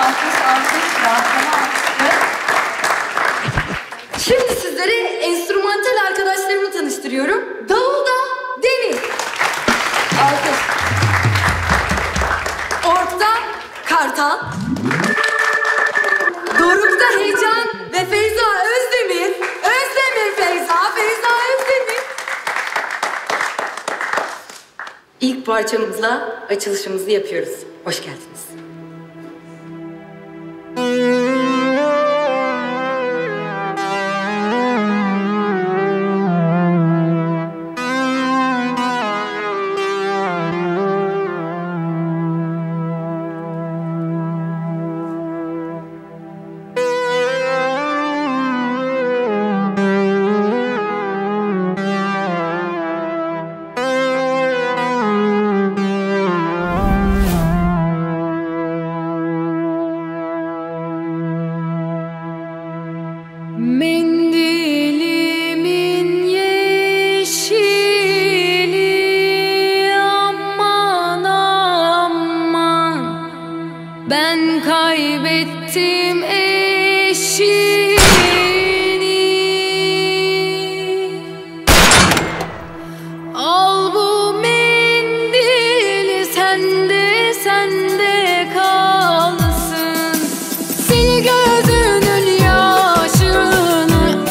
Alkış, rahatlama alkışları. Şimdi sizlere enstrümantal arkadaşlarımı tanıştırıyorum. Davulda Deniz. Alkış. Ork'ta Kartal. Doruk'ta Heyecan ve Feyza Özdemir. Özdemir Feyza, Feyza Özdemir. İlk parçamızla açılışımızı yapıyoruz. Hoş geldiniz. Mendilimin yeşili aman aman, ben kaybettim eşini. Al bu mendili, sende sende kalsın. Sil gözünün yaşını,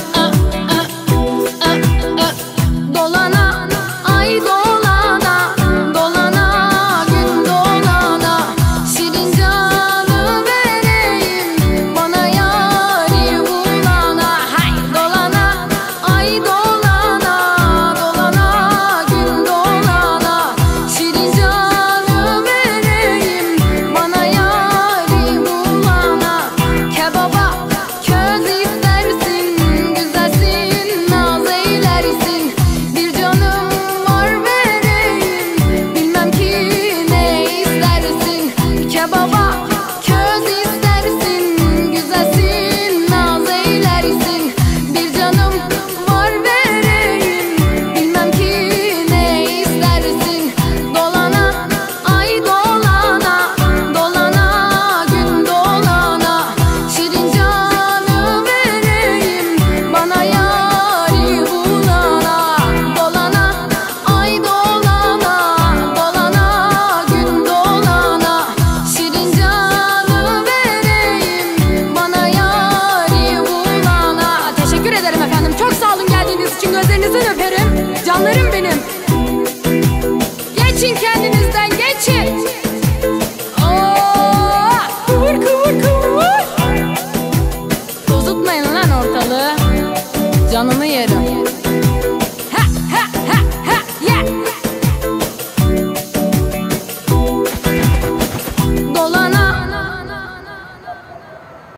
dolana ay dolana, dolana gün dolana. Şirin canı vereyim bana yâri bulana. Hay dolana ay dolana, dolana gün dolana. Şirin canı vereyim bana yâri bulana. Kebaba köz istersin, güzelsin, naz eylersin. Bir canım var vereyim, bilmem ki ne istersin. Kebaba köz istersin, güzelsin, naz eylersin. Bir canım var vereyim, bilmem ki ne istersin. Dolana ay dolana, dolana gün dolana. Şirin canı vereyim bana yâri bulana. Dolana ay dolana, dolana gün dolana. Şirin canı vereyim bana yâri bulana. Teşekkür ederim efendim. Çok sağ olun geldiğiniz için. Gözlerinizden öperim. Canlarım benim. Geçin kendinizden geçin. Kıvır kıvır kıvır. Tozutmayın lan ortalığı. Canını yerim.